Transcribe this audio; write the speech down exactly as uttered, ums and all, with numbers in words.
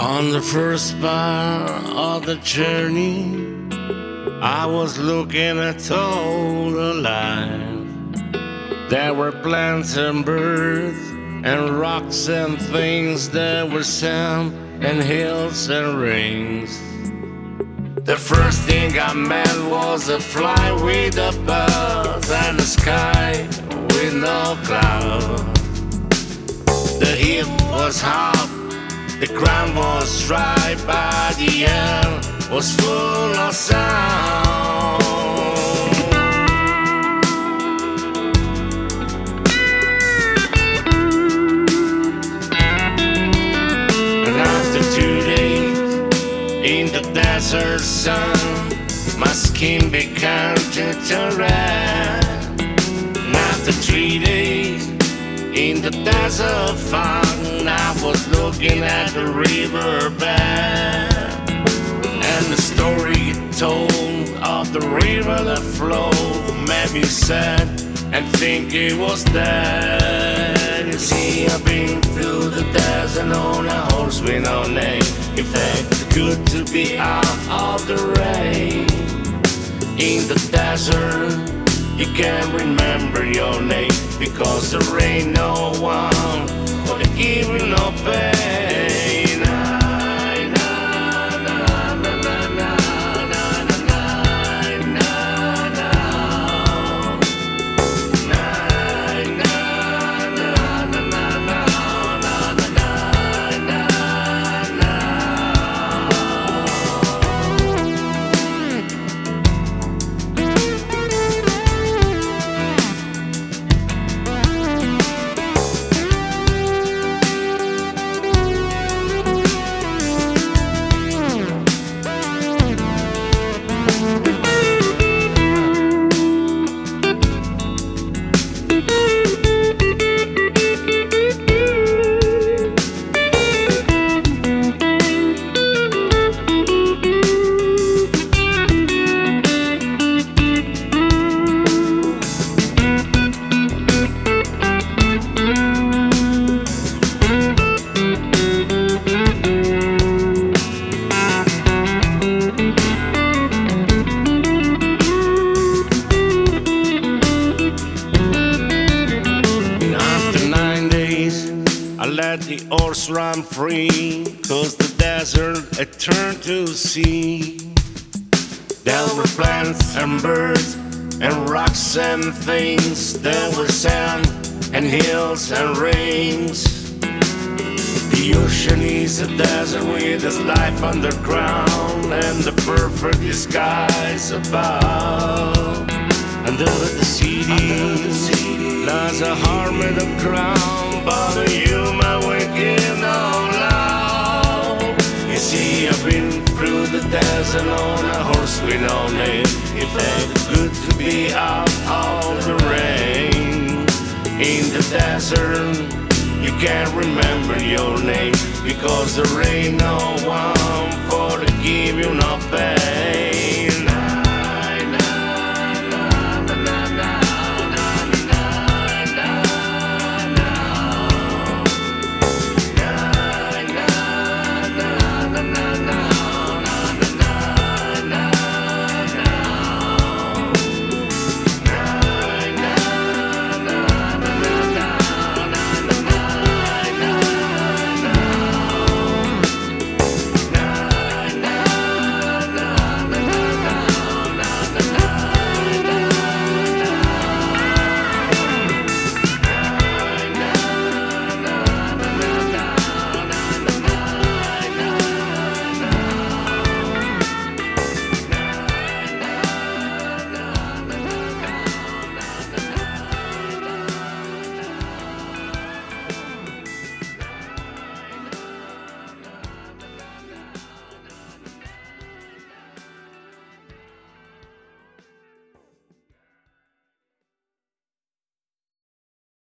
On the first part of the journey, I was looking at all alive. There were plants and birds, and rocks and things. There were sand and hills and rings. The first thing I met was a fly with a buzz and a sky with no cloud. The heat was hot, the ground was dry, but the air was full of sound. And after two days in the desert sun, my skin began to turn red. And after three days in the desert fog, I was looking at the riverbed, and the story it told of the river that flowed made me sad and think it was dead. You see, I've been through the desert on a horse with no name. In fact, it's good to be out of the rain. In the desert, you can't remember your name because there ain't no one for to give you no pain. I let the horse run free, cause the desert had turned to sea. There were plants and birds and rocks and things. There were sand and hills and rings. The ocean is a desert with its life underground and the perfect skies above. Under the city lies a heart made of crown, but a human wicked no love. You see, I've been through the desert on a horse with no name. It felt good to be out of the rain. In the desert, you can't remember your name because there ain't no one for to give you no pain.